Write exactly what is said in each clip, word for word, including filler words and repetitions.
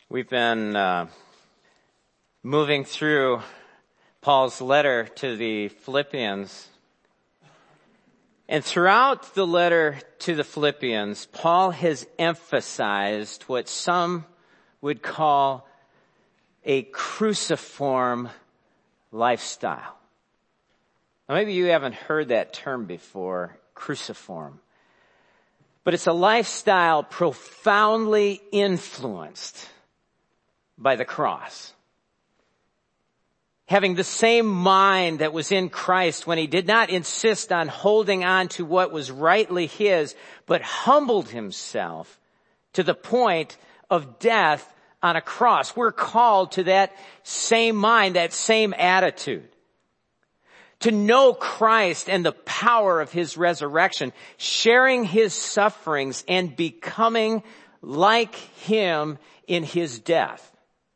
We've been uh, moving through Paul's letter to the Philippians. And throughout the letter to the Philippians, Paul has emphasized what some would call a cruciform lifestyle. Now, maybe you haven't heard that term before, cruciform. But it's a lifestyle profoundly influenced by the cross. Having the same mind that was in Christ when he did not insist on holding on to what was rightly his, but humbled himself to the point of death on a cross. We're called to that same mind, that same attitude. To know Christ and the power of his resurrection, sharing his sufferings and becoming like him in his death.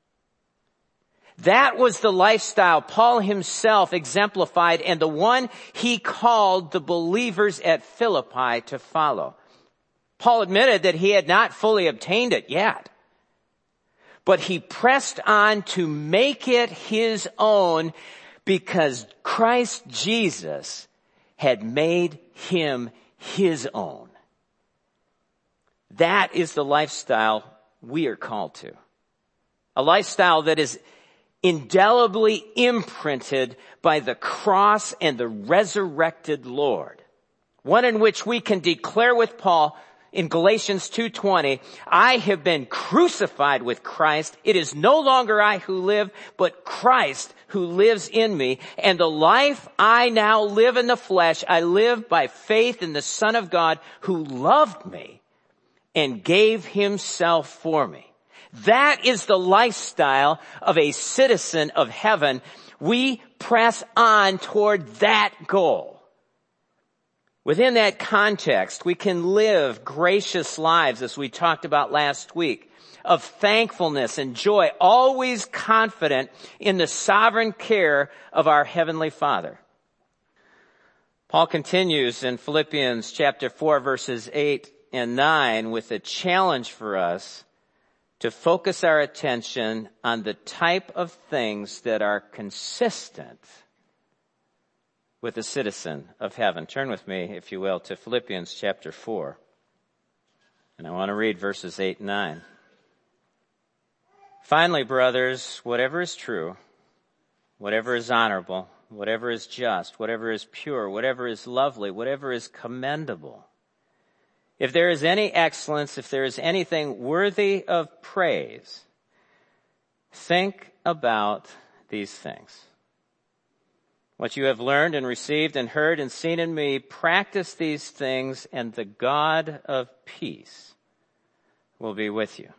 That was the lifestyle Paul himself exemplified and the one he called the believers at Philippi to follow. Paul admitted that he had not fully obtained it yet, but he pressed on to make it his own because Christ Jesus had made him his own. That is the lifestyle we are called to. A lifestyle that is indelibly imprinted by the cross and the resurrected Lord. One in which we can declare with Paul in Galatians two twenty, I have been crucified with Christ. It is no longer I who live, but Christ who lives in me. And the life I now live in the flesh, I live by faith in the Son of God who loved me and gave himself for me. That is the lifestyle of a citizen of heaven. We press on toward that goal. Within that context, we can live gracious lives, as we talked about last week, of thankfulness and joy, always confident in the sovereign care of our Heavenly Father. Paul continues in Philippians chapter four, verses eight and nine with a challenge for us to focus our attention on the type of things that are consistent with a citizen of heaven. Turn with me, if you will, to Philippians chapter four. And I want to read verses eight and nine. Finally, brothers, whatever is true, whatever is honorable, whatever is just, whatever is pure, whatever is lovely, whatever is commendable, if there is any excellence, if there is anything worthy of praise, think about these things. What you have learned and received and heard and seen in me, practice these things, and the God of peace will be with you.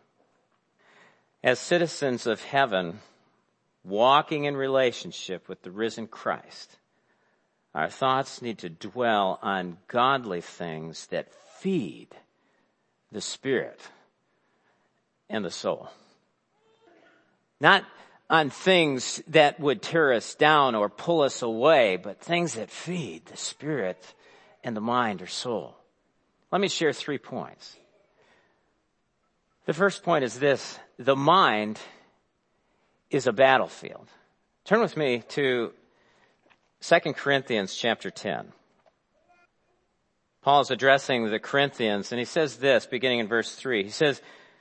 As citizens of heaven, walking in relationship with the risen Christ, our thoughts need to dwell on godly things that feed the spirit and the soul. Not on things that would tear us down or pull us away, but things that feed the spirit and the mind or soul. Let me share three points. The first point is this: the mind is a battlefield. Turn with me to Second Corinthians chapter ten. Paul is addressing the Corinthians, and he says this, beginning in verse three. He says,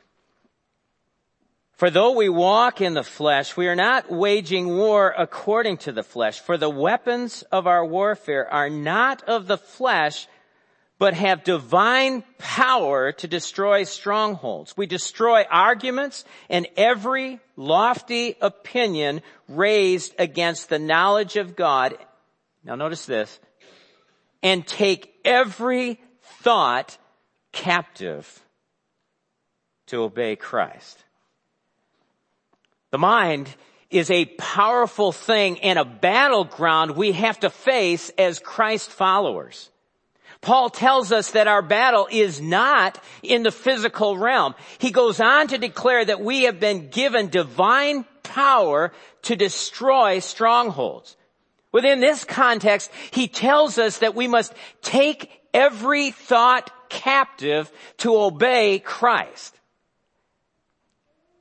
for though we walk in the flesh, we are not waging war according to the flesh. For the weapons of our warfare are not of the flesh, but have divine power to destroy strongholds. We destroy arguments and every lofty opinion raised against the knowledge of God. Now notice this. And take every thought captive to obey Christ. The mind is a powerful thing and a battleground we have to face as Christ followers. Paul tells us that our battle is not in the physical realm. He goes on to declare that we have been given divine power to destroy strongholds. Within this context, he tells us that we must take every thought captive to obey Christ.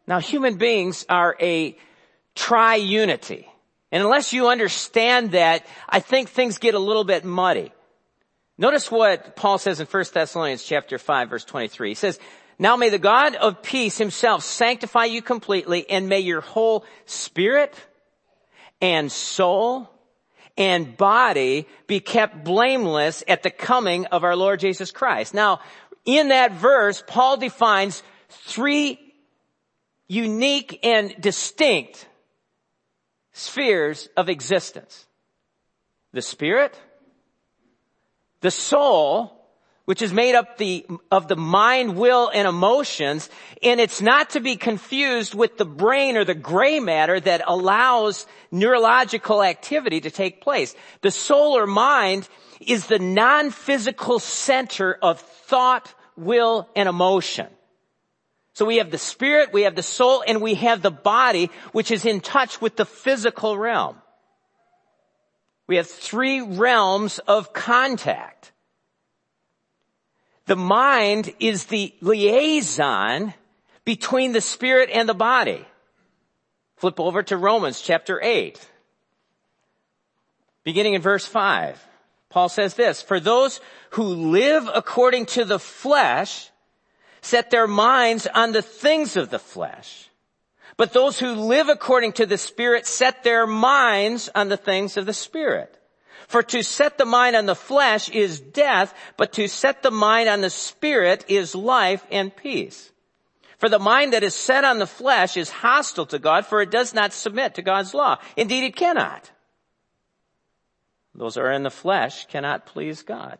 Now, human beings are a tri-unity. And unless you understand that, I think things get a little bit muddy. Notice what Paul says in First Thessalonians chapter five, verse twenty-three. He says, now may the God of peace himself sanctify you completely, and may your whole spirit and soul and body be kept blameless at the coming of our Lord Jesus Christ. Now, in that verse, Paul defines three unique and distinct spheres of existence. The spirit, the soul, which is made up the, of the mind, will, and emotions, and it's not to be confused with the brain or the gray matter that allows neurological activity to take place. The soul or mind is the non-physical center of thought, will, and emotion. So we have the spirit, we have the soul, and we have the body, which is in touch with the physical realm. We have three realms of contact. The mind is the liaison between the spirit and the body. Flip over to Romans chapter eight. Beginning in verse five. Paul says this, for those who live according to the flesh set their minds on the things of the flesh. But those who live according to the Spirit set their minds on the things of the Spirit. For to set the mind on the flesh is death, but to set the mind on the Spirit is life and peace. For the mind that is set on the flesh is hostile to God, for it does not submit to God's law. Indeed, it cannot. Those who are in the flesh cannot please God.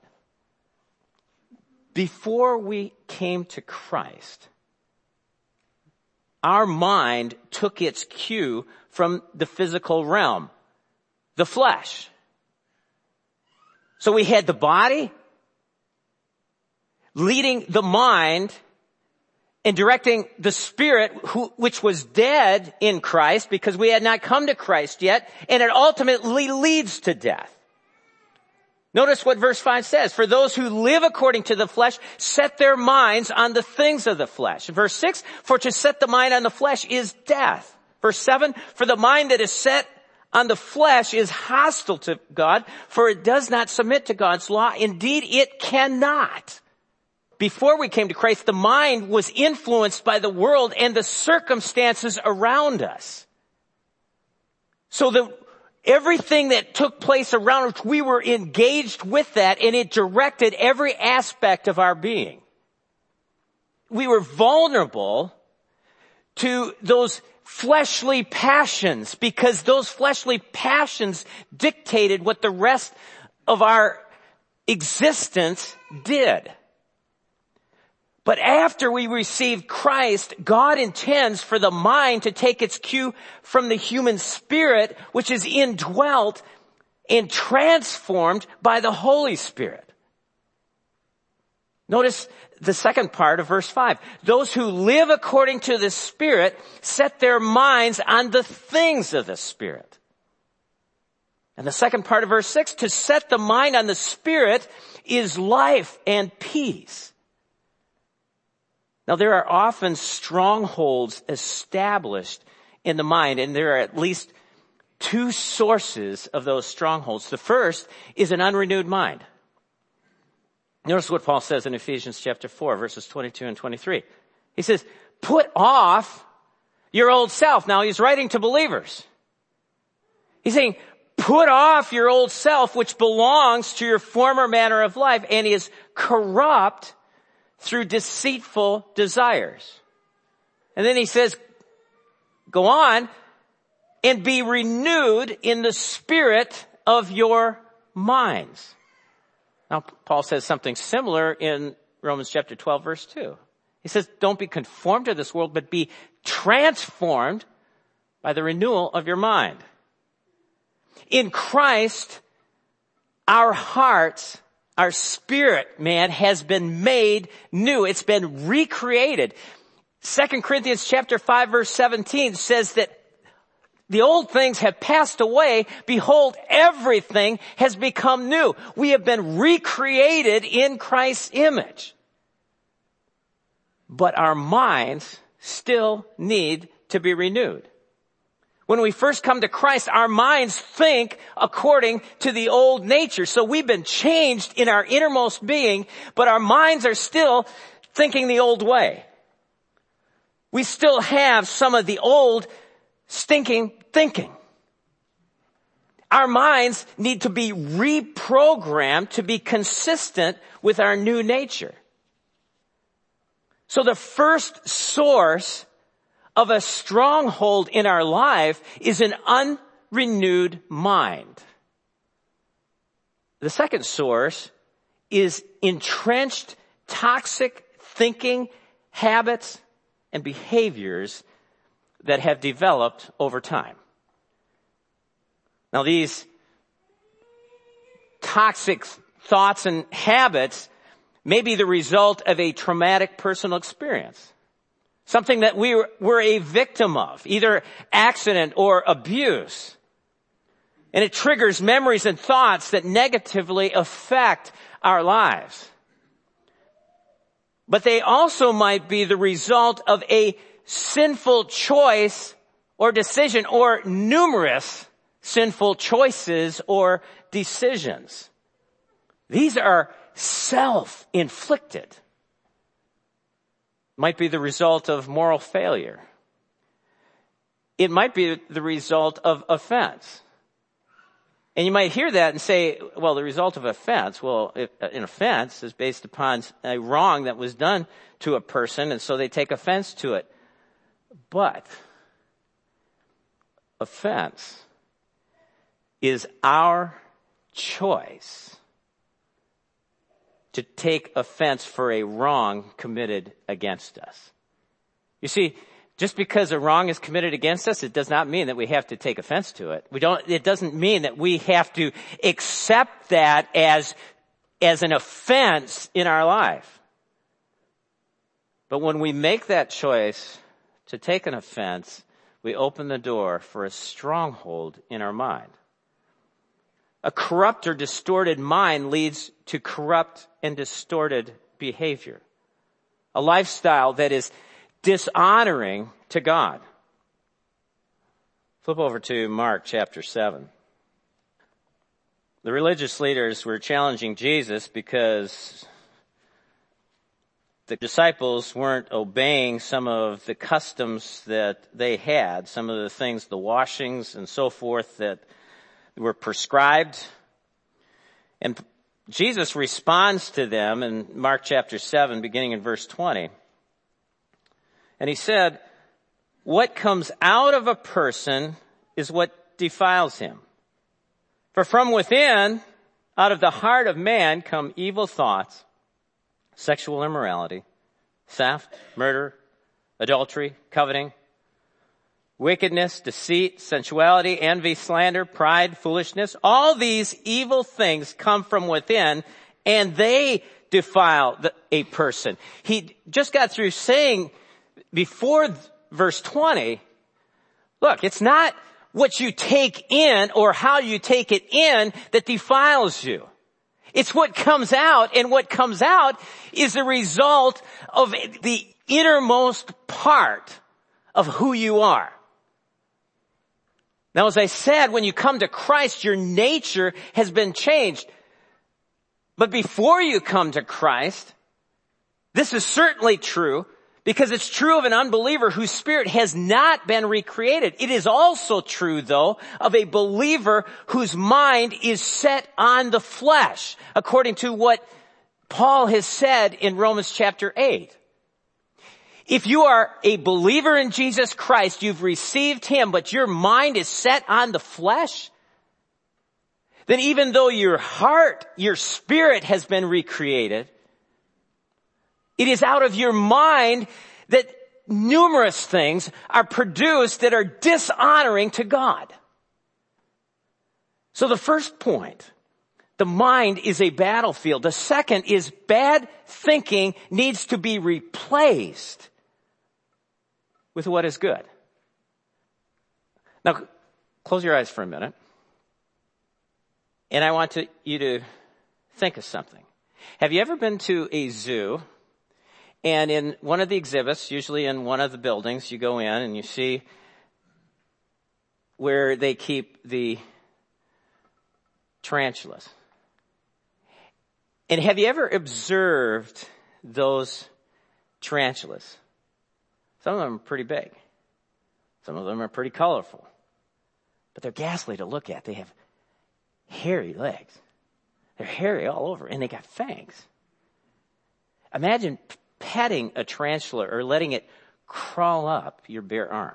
Before we came to Christ, our mind took its cue from the physical realm, the flesh. So we had the body leading the mind and directing the spirit, who, which was dead in Christ because we had not come to Christ yet, and it ultimately leads to death. Notice what verse five says. For those who live according to the flesh set their minds on the things of the flesh. Verse six, for to set the mind on the flesh is death. Verse seven, for the mind that is set on the flesh is hostile to God, for it does not submit to God's law. Indeed, it cannot. Before we came to Christ, the mind was influenced by the world and the circumstances around us. So the everything that took place around us, we were engaged with that, and it directed every aspect of our being. We were vulnerable to those fleshly passions because those fleshly passions dictated what the rest of our existence did. But after we received Christ, God intends for the mind to take its cue from the human spirit, which is indwelt and transformed by the Holy Spirit. Notice the second part of verse five. Those who live according to the Spirit set their minds on the things of the Spirit. And the second part of verse six, to set the mind on the Spirit is life and peace. Now, there are often strongholds established in the mind, and there are at least two sources of those strongholds. The first is an unrenewed mind. Notice what Paul says in Ephesians chapter four, verses twenty-two and twenty-three. He says, put off your old self. Now, he's writing to believers. He's saying, put off your old self, which belongs to your former manner of life and is corrupt through deceitful desires. And then he says, go on and be renewed in the spirit of your minds. Now, Paul says something similar in Romans chapter twelve, verse two. He says, don't be conformed to this world, but be transformed by the renewal of your mind. In Christ, our hearts, our spirit, man, has been made new. It's been recreated. Second Corinthians chapter five, verse seventeen says that the old things have passed away. Behold, everything has become new. We have been recreated in Christ's image. But our minds still need to be renewed. When we first come to Christ, our minds think according to the old nature. So we've been changed in our innermost being, but our minds are still thinking the old way. We still have some of the old stinking thinking. Our minds need to be reprogrammed to be consistent with our new nature. So the first source of a stronghold in our life is an unrenewed mind. The second source is entrenched toxic thinking, habits, and behaviors that have developed over time. Now, these toxic thoughts and habits may be the result of a traumatic personal experience. Something that we were a victim of, either accident or abuse. And it triggers memories and thoughts that negatively affect our lives. But they also might be the result of a sinful choice or decision, or numerous sinful choices or decisions. These are self-inflicted. Might be the result of moral failure. It might be the result of offense. And you might hear that and say, well, the result of offense, well, if, an offense is based upon a wrong that was done to a person, and so they take offense to it. But offense is our choice to take offense for a wrong committed against us. You see, just because a wrong is committed against us, it does not mean that we have to take offense to it. We don't, it doesn't mean that we have to accept that as, as an offense in our life. But when we make that choice to take an offense, we open the door for a stronghold in our mind. A corrupt or distorted mind leads to corrupt and distorted behavior. A lifestyle that is dishonoring to God. Flip over to Mark chapter seven. The religious leaders were challenging Jesus because the disciples weren't obeying some of the customs that they had, some of the things, the washings and so forth that were prescribed. And Jesus responds to them in Mark chapter seven, beginning in verse twenty. And he said, what comes out of a person is what defiles him. For from within, out of the heart of man, come evil thoughts, sexual immorality, theft, murder, adultery, coveting, wickedness, deceit, sensuality, envy, slander, pride, foolishness. All these evil things come from within, and they defile the, a person. He just got through saying before verse twenty, look, it's not what you take in or how you take it in that defiles you. It's what comes out, and what comes out is the result of the innermost part of who you are. Now, as I said, when you come to Christ, your nature has been changed. But before you come to Christ, this is certainly true, because it's true of an unbeliever whose spirit has not been recreated. It is also true, though, of a believer whose mind is set on the flesh, according to what Paul has said in Romans chapter eight. If you are a believer in Jesus Christ, you've received him, but your mind is set on the flesh, then even though your heart, your spirit has been recreated, it is out of your mind that numerous things are produced that are dishonoring to God. So the first point, the mind is a battlefield. The second is bad thinking needs to be replaced with what is good. Now, close your eyes for a minute. And I want to, you to think of something. Have you ever been to a zoo And in one of the exhibits, usually in one of the buildings, you go in and you see where they keep the tarantulas. And have you ever observed those tarantulas? Some of them are pretty big. Some of them are pretty colorful. But they're ghastly to look at. They have hairy legs. They're hairy all over, and they got fangs. Imagine petting a tarantula or letting it crawl up your bare arm.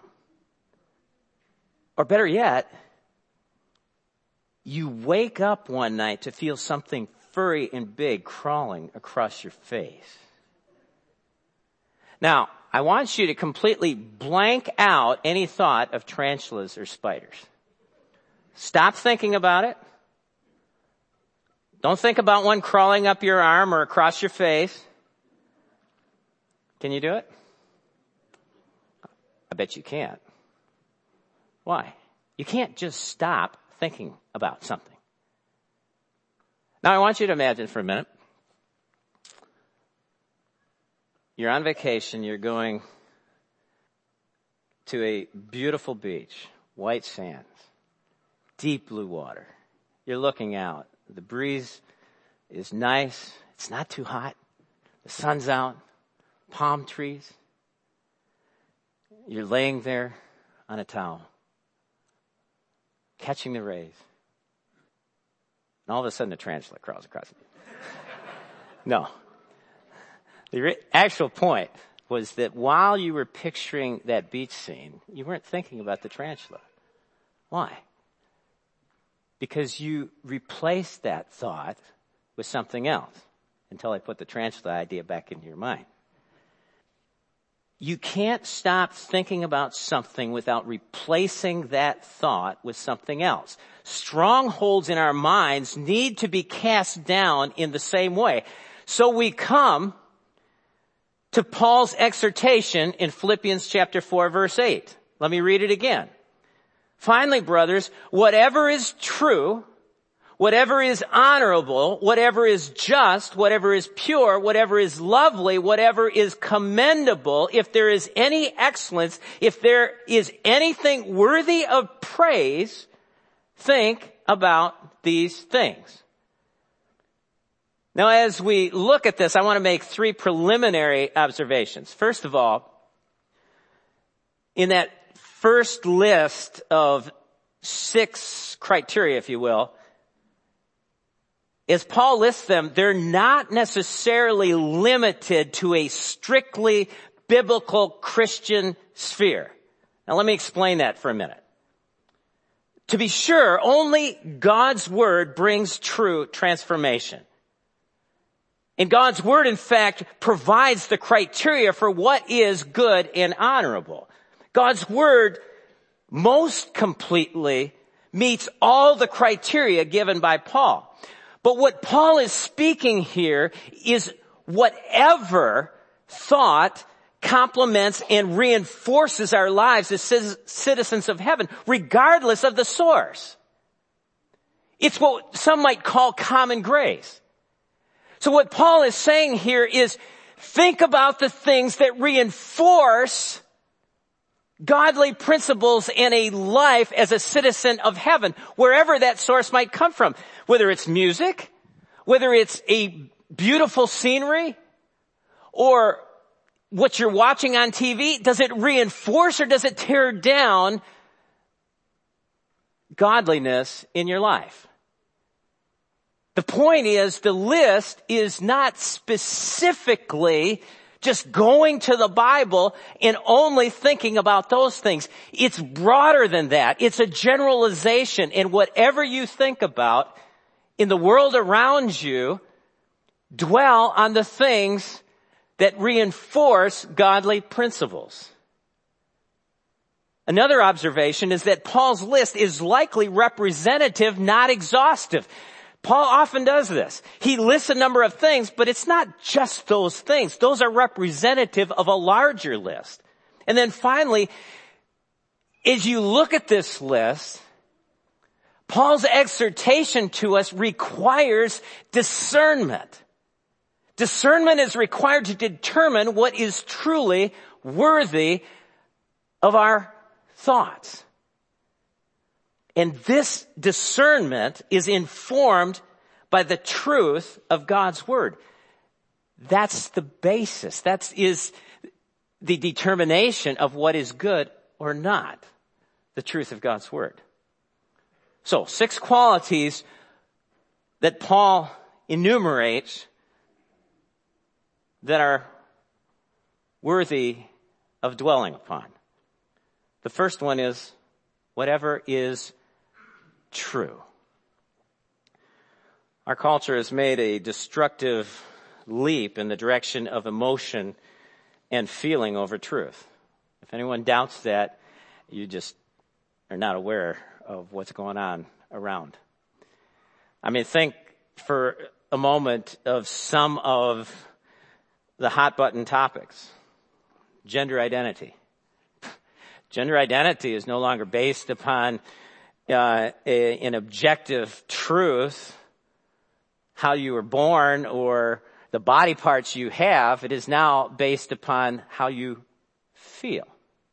Or better yet, you wake up one night to feel something furry and big crawling across your face. Now, I want you to completely blank out any thought of tarantulas or spiders. Stop thinking about it. Don't think about one crawling up your arm or across your face. Can you do it? I bet you can't. Why? You can't just stop thinking about something. Now I want you to imagine for a minute. You're on vacation, you're going to a beautiful beach, white sands, deep blue water. You're looking out. The breeze is nice. It's not too hot. The sun's out. Palm trees. You're laying there on a towel, catching the rays. And all of a sudden a tarantula crawls across it. No. The re- actual point was that while you were picturing that beach scene, you weren't thinking about the tarantula. Why? Because you replaced that thought with something else until I put the tarantula idea back into your mind. You can't stop thinking about something without replacing that thought with something else. Strongholds in our minds need to be cast down in the same way. So we come to Paul's exhortation in Philippians chapter four, verse eight. Let me read it again. Finally, brothers, whatever is true, whatever is honorable, whatever is just, whatever is pure, whatever is lovely, whatever is commendable, if there is any excellence, if there is anything worthy of praise, think about these things. Now, as we look at this, I want to make three preliminary observations. First of all, in that first list of six criteria, if you will, as Paul lists them, they're not necessarily limited to a strictly biblical Christian sphere. Now let me explain that for a minute. To be sure, only God's Word brings true transformation. And God's Word, in fact, provides the criteria for what is good and honorable. God's Word most completely meets all the criteria given by Paul. But what Paul is speaking here is whatever thought complements and reinforces our lives as citizens of heaven, regardless of the source. It's what some might call common grace. So what Paul is saying here is think about the things that reinforce godly principles in a life as a citizen of heaven, wherever that source might come from. Whether it's music, whether it's a beautiful scenery, or what you're watching on T V, does it reinforce or does it tear down godliness in your life? The point is, the list is not specifically just going to the Bible and only thinking about those things. It's broader than that. It's a generalization. And whatever you think about in the world around you, dwell on the things that reinforce godly principles. Another observation is that Paul's list is likely representative, not exhaustive. Paul often does this. He lists a number of things, but it's not just those things. Those are representative of a larger list. And then finally, as you look at this list, Paul's exhortation to us requires discernment. Discernment is required to determine what is truly worthy of our thoughts. And this discernment is informed by the truth of God's word. That's the basis. That is the determination of what is good or not. The truth of God's word. So, six qualities that Paul enumerates that are worthy of dwelling upon. The first one is whatever is true. Our culture has made a destructive leap in the direction of emotion and feeling over truth. If anyone doubts that, you just are not aware of what's going on around. I mean, think for a moment of some of the hot button topics. Gender identity. Gender identity is no longer based upon uh, a, an objective truth, how you were born or the body parts you have. It is now based upon how you feel.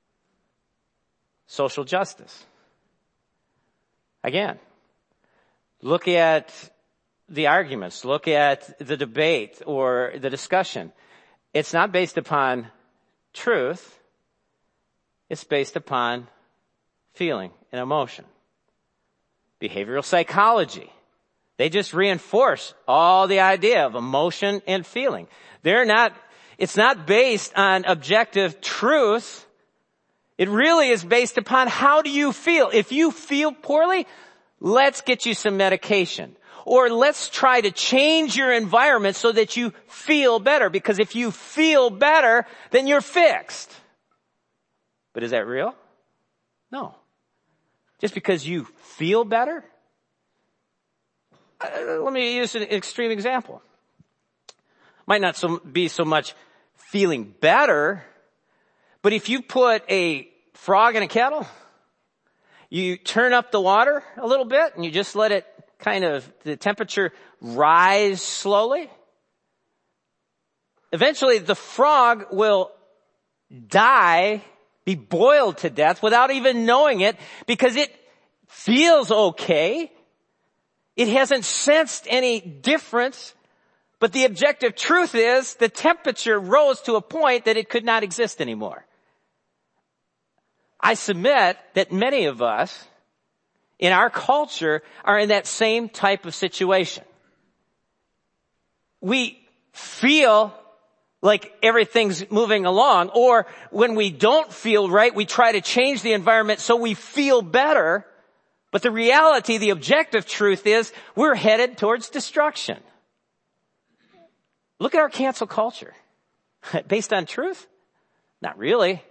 Social justice. Again, look at the arguments, look at the debate or the discussion. It's not based upon truth. It's based upon feeling and emotion. Behavioral psychology. They just reinforce all the idea of emotion and feeling. They're not, it's not based on objective truth. It really is based upon how do you feel. If you feel poorly, let's get you some medication. Or let's try to change your environment so that you feel better. Because if you feel better, then you're fixed. But is that real? No. Just because you feel better? Uh, let me use an extreme example. Might not so, be so much feeling better, but if you put a frog in a kettle, you turn up the water a little bit and you just let it kind of, the temperature rise slowly. Eventually the frog will die, be boiled to death without even knowing it because it feels okay. It hasn't sensed any difference, but the objective truth is the temperature rose to a point that it could not exist anymore. I submit that many of us in our culture are in that same type of situation. We feel like everything's moving along, or when we don't feel right, we try to change the environment so we feel better. But the reality, the objective truth is we're headed towards destruction. Look at our cancel culture. Based on truth? Not really.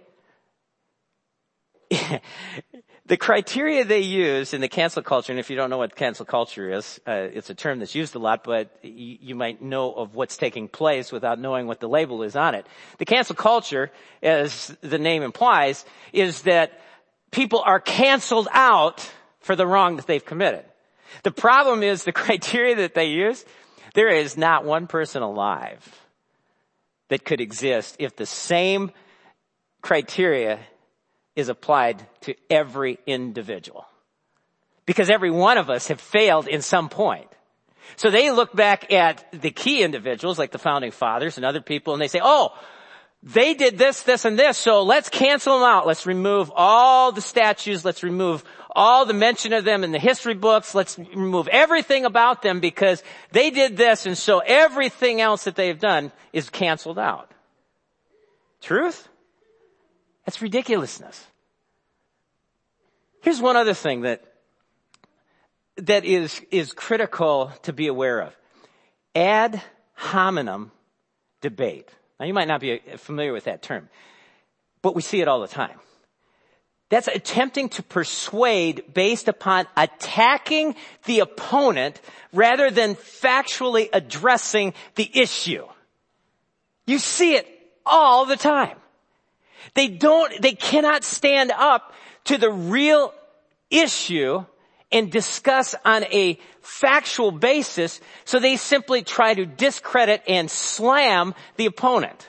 The criteria they use in the cancel culture, and if you don't know what cancel culture is, uh, it's a term that's used a lot, but you, you might know of what's taking place without knowing what the label is on it. The cancel culture, as the name implies, is that people are canceled out for the wrong that they've committed. The problem is the criteria that they use, there is not one person alive that could exist if the same criteria is applied to every individual. Because every one of us have failed in some point. So they look back at the key individuals like the founding fathers and other people and they say, oh, they did this, this, and this, so let's cancel them out. Let's remove all the statues. Let's remove all the mention of them in the history books. Let's remove everything about them because they did this, and so everything else that they've done is canceled out. Truth? That's ridiculousness. Here's one other thing that that is is critical to be aware of. Ad hominem debate. Now, you might not be familiar with that term, but we see it all the time. That's attempting to persuade based upon attacking the opponent rather than factually addressing the issue. You see it all the time. They don't, they cannot stand up to the real issue and discuss on a factual basis, so they simply try to discredit and slam the opponent.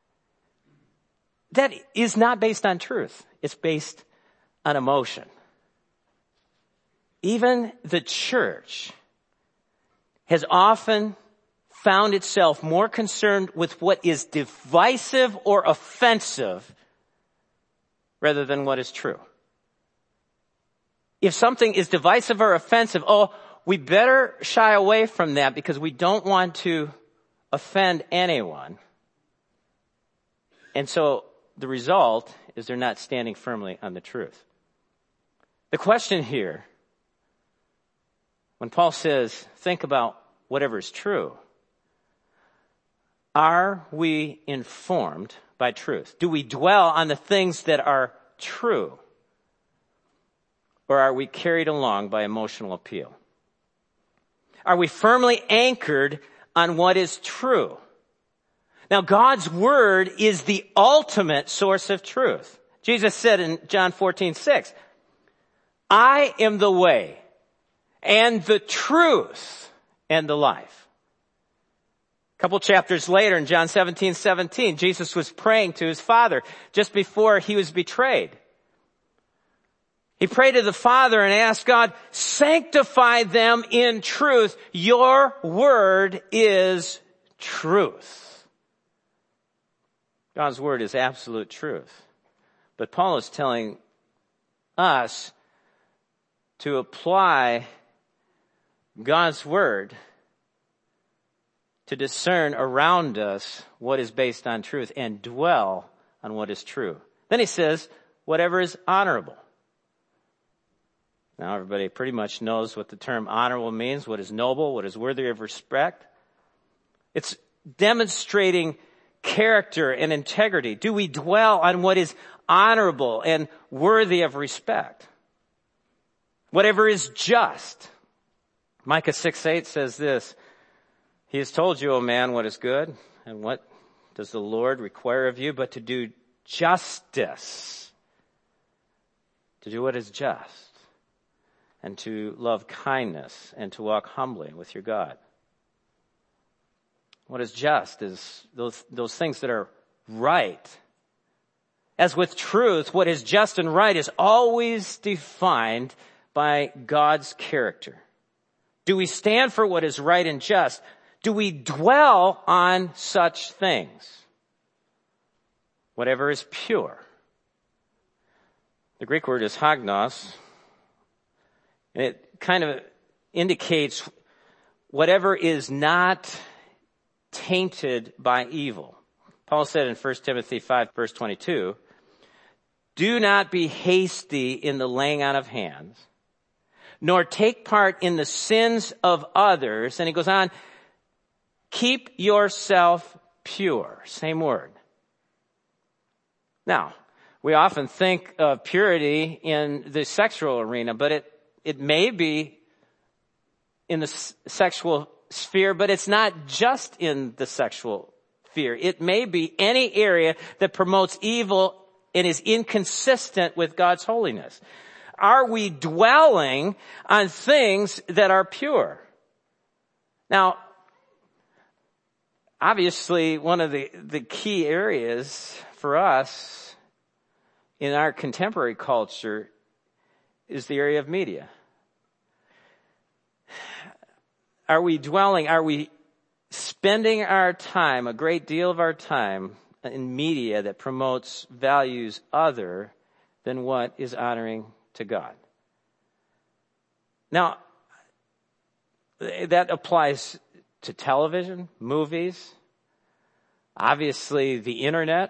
That is not based on truth. It's based on emotion. Even the church has often found itself more concerned with what is divisive or offensive rather than what is true. If something is divisive or offensive, oh, we better shy away from that because we don't want to offend anyone. And so the result is they're not standing firmly on the truth. The question here, when Paul says, think about whatever is true, are we informed by truth? Do we dwell on the things that are true? Or are we carried along by emotional appeal? Are we firmly anchored on what is true? Now, God's word is the ultimate source of truth. Jesus said in John fourteen six, I am the way and the truth and the life. A couple chapters later in John seventeen seventeen, Jesus was praying to his Father just before he was betrayed. He prayed to the Father and asked God, sanctify them in truth. Your word is truth. God's word is absolute truth. But Paul is telling us to apply God's word to discern around us what is based on truth and dwell on what is true. Then he says, whatever is honorable. Now everybody pretty much knows what the term honorable means, what is noble, what is worthy of respect. It's demonstrating character and integrity. Do we dwell on what is honorable and worthy of respect? Whatever is just. Micah six eight says this, He has told you, O man, what is good, and what does the Lord require of you, but to do justice, to do what is just, and to love kindness, and to walk humbly with your God. What is just is those, those things that are right. As with truth, what is just and right is always defined by God's character. Do we stand for what is right and just? Do we dwell on such things? Whatever is pure. The Greek word is hagnos, and it kind of indicates whatever is not tainted by evil. Paul said in First Timothy five, verse twenty-two, do not be hasty in the laying on of hands, nor take part in the sins of others. And he goes on, keep yourself pure. Same word. Now, we often think of purity in the sexual arena, but it, it may be in the s- sexual sphere, but it's not just in the sexual sphere. It may be any area that promotes evil and is inconsistent with God's holiness. Are we dwelling on things that are pure? Now, obviously, one of the, the key areas for us in our contemporary culture is the area of media. Are we dwelling, are we spending our time, a great deal of our time, in media that promotes values other than what is honoring to God? Now, that applies to television, movies, obviously the internet.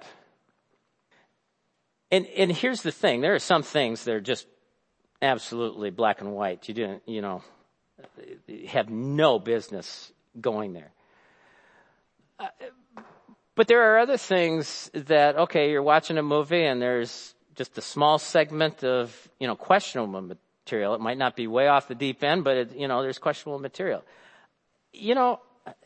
And, and here's the thing. There are some things that are just absolutely black and white. You didn't, you know, have no business going there. Uh, but there are other things that, okay, you're watching a movie and there's just a small segment of, you know, questionable material. It might not be way off the deep end, but it, you know, there's questionable material. You know,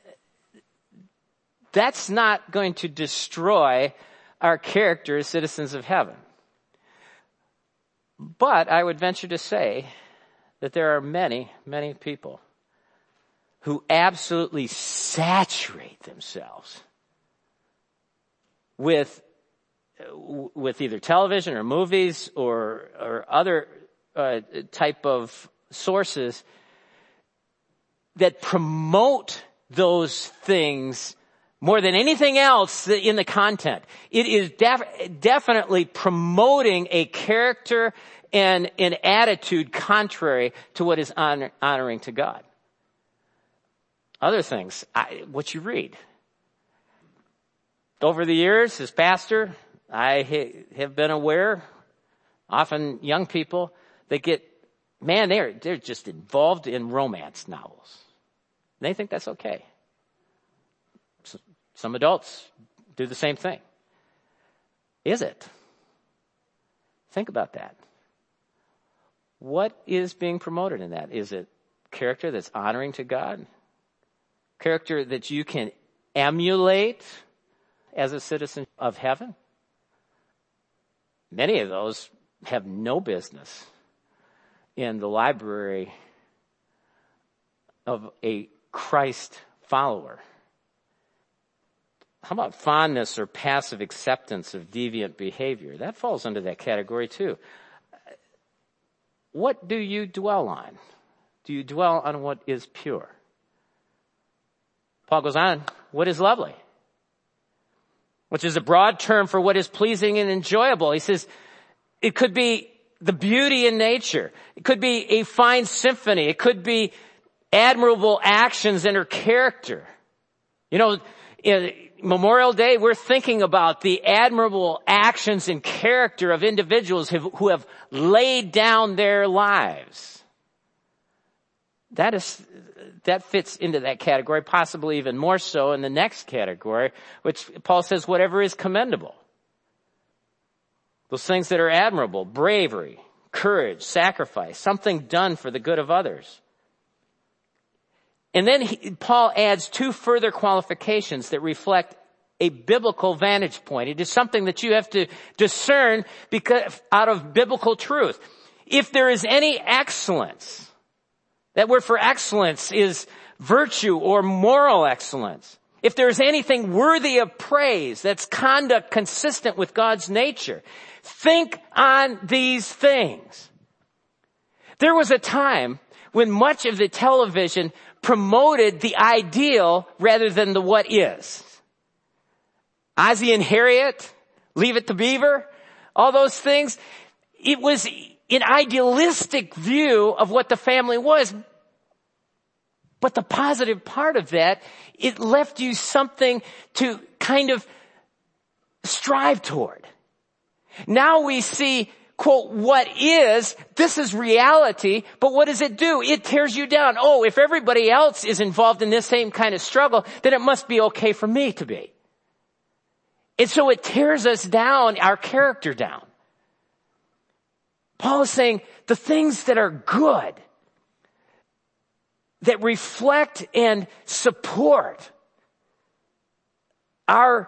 that's not going to destroy our character as citizens of heaven. But I would venture to say that there are many, many people who absolutely saturate themselves with with either television or movies or or other uh, type of sources that promote those things more than anything else in the content. It is def- definitely promoting a character and an attitude contrary to what is honor- honoring to God. Other things, I, what you read. Over the years, as pastor, I ha- have been aware, often young people, they get, man, they're, they're just involved in romance novels. They think that's okay. So, some adults do the same thing. Is it? Think about that. What is being promoted in that? Is it character that's honoring to God? Character that you can emulate as a citizen of heaven? Many of those have no business in the library of a Christ follower. How about fondness or passive acceptance of deviant behavior? That falls under that category too. What do you dwell on? Do you dwell on what is pure? Paul goes on, what is lovely? Which is a broad term for what is pleasing and enjoyable. He says it could be the beauty in nature. It could be a fine symphony. It could be admirable actions in her character. You know, in Memorial Day, we're thinking about the admirable actions and character of individuals who have laid down their lives. That is, that fits into that category, possibly even more so in the next category, which Paul says whatever is commendable. Those things that are admirable, bravery, courage, sacrifice, something done for the good of others. And then he, Paul adds two further qualifications that reflect a biblical vantage point. It is something that you have to discern because out of biblical truth. If there is any excellence, that word for excellence is virtue or moral excellence. If there is anything worthy of praise, that's conduct consistent with God's nature. Think on these things. There was a time when much of the television promoted the ideal rather than the what is. Ozzie and Harriet, Leave It to Beaver, all those things. It was an idealistic view of what the family was. But the positive part of that, it left you something to kind of strive toward. Now we see, quote, what is, this is reality, but what does it do? It tears you down. Oh, if everybody else is involved in this same kind of struggle, then it must be okay for me to be. And so it tears us down, our character down. Paul is saying the things that are good, that reflect and support our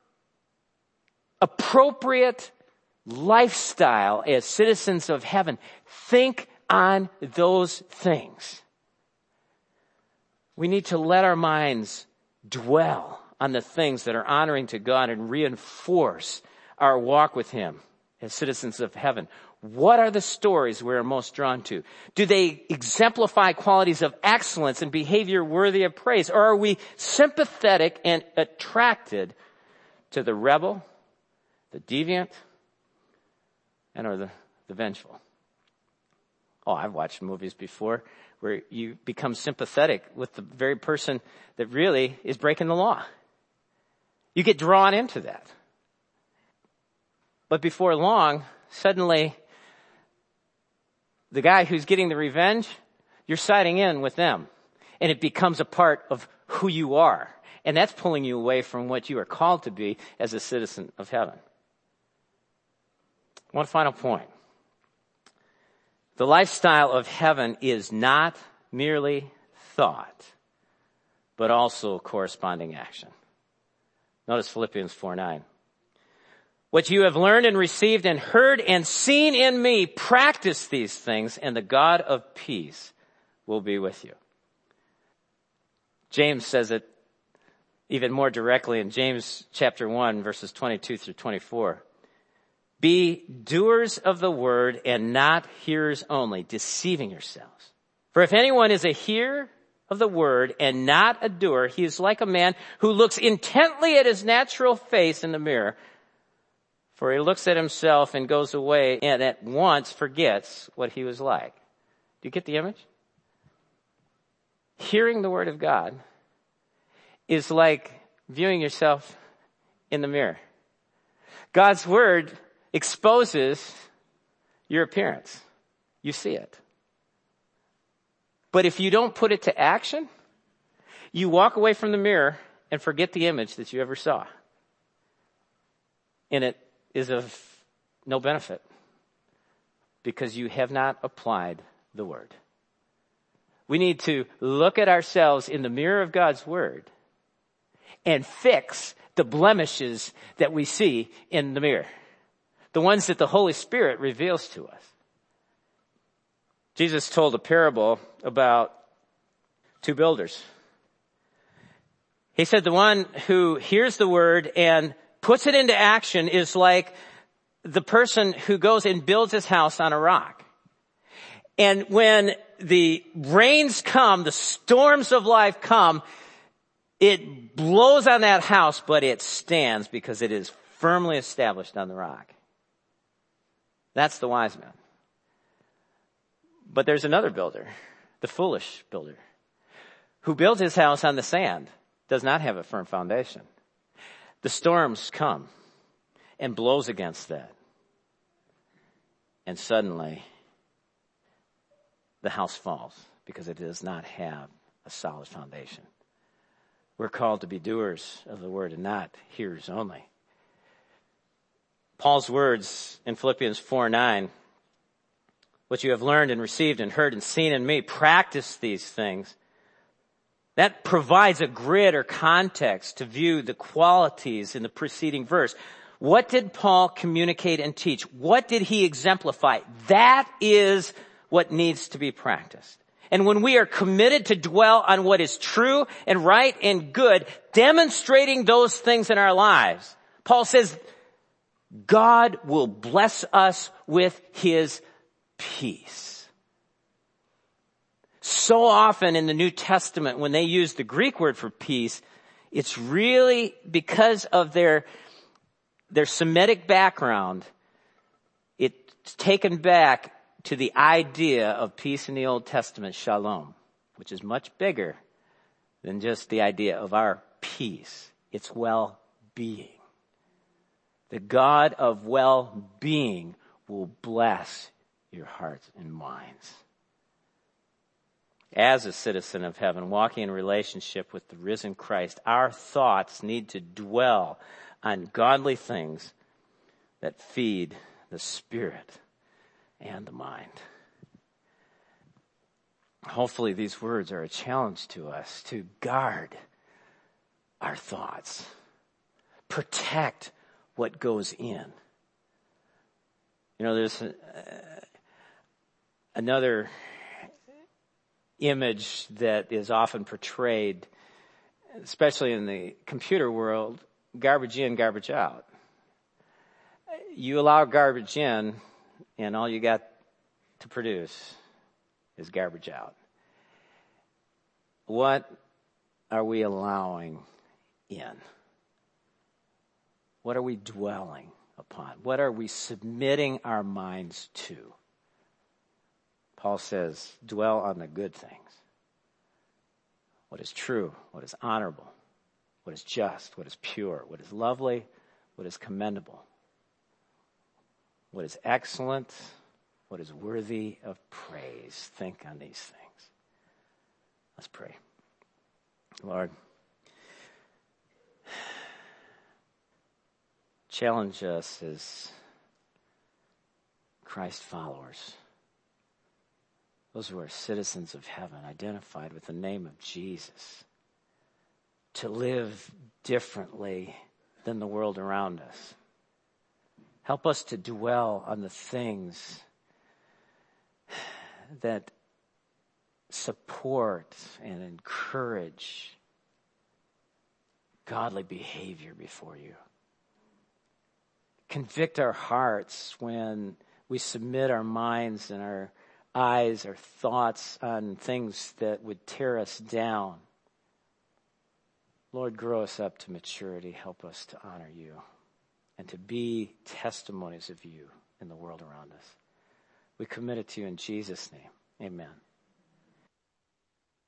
appropriate lifestyle as citizens of heaven, think on those things. We need to let our minds dwell on the things that are honoring to God and reinforce our walk with Him as citizens of heaven. What are the stories we're most drawn to? Do they exemplify qualities of excellence and behavior worthy of praise? Or are we sympathetic and attracted to the rebel, the deviant, and or the, the vengeful? Oh, I've watched movies before where you become sympathetic with the very person that really is breaking the law. You get drawn into that. But before long, suddenly, the guy who's getting the revenge, you're siding in with them. And it becomes a part of who you are. And that's pulling you away from what you are called to be as a citizen of heaven. One final point. The lifestyle of heaven is not merely thought, but also corresponding action. Notice Philippians four nine. What you have learned and received and heard and seen in me, practice these things, and the God of peace will be with you. James says it even more directly in James chapter one, verses twenty-two through twenty-four. Be doers of the word and not hearers only, deceiving yourselves. For if anyone is a hearer of the word and not a doer, he is like a man who looks intently at his natural face in the mirror. For he looks at himself and goes away and at once forgets what he was like. Do you get the image? Hearing the word of God is like viewing yourself in the mirror. God's word exposes your appearance. You see it. But if you don't put it to action, you walk away from the mirror and forget the image that you ever saw. And it is of no benefit because you have not applied the word. We need to look at ourselves in the mirror of God's word and fix the blemishes that we see in the mirror, the ones that the Holy Spirit reveals to us. Jesus told a parable about two builders. He said the one who hears the word and puts it into action is like the person who goes and builds his house on a rock. And when the rains come, the storms of life come, it blows on that house, but it stands because it is firmly established on the rock. That's the wise man. But there's another builder, the foolish builder, who builds his house on the sand, does not have a firm foundation. The storms come and blows against that. And suddenly, the house falls because it does not have a solid foundation. We're called to be doers of the word and not hearers only. Paul's words in Philippians four nine, what you have learned and received and heard and seen in me, practice these things. That provides a grid or context to view the qualities in the preceding verse. What did Paul communicate and teach? What did he exemplify? That is what needs to be practiced. And when we are committed to dwell on what is true and right and good, demonstrating those things in our lives, Paul says, God will bless us with his peace. So often in the New Testament, when they use the Greek word for peace, it's really because of their, their Semitic background. It's taken back to the idea of peace in the Old Testament, shalom, which is much bigger than just the idea of our peace. It's well-being. The God of well-being will bless your hearts and minds. As a citizen of heaven, walking in relationship with the risen Christ, our thoughts need to dwell on godly things that feed the spirit and the mind. Hopefully these words are a challenge to us to guard our thoughts, protect what goes in. You know, there's uh, another image that is often portrayed, especially in the computer world, garbage in, garbage out. You allow garbage in, and all you got to produce is garbage out. What are we allowing in? What are we dwelling upon? What are we submitting our minds to? Paul says, dwell on the good things. What is true, what is honorable, what is just, what is pure, what is lovely, what is commendable, what is excellent, what is worthy of praise. Think on these things. Let's pray. Lord, challenge us as Christ followers, those who are citizens of heaven, identified with the name of Jesus, to live differently than the world around us. Help us to dwell on the things that support and encourage godly behavior before you. Convict our hearts when we submit our minds and our eyes, our thoughts on things that would tear us down. Lord, grow us up to maturity. Help us to honor you and to be testimonies of you in the world around us. We commit it to you in Jesus' name. Amen.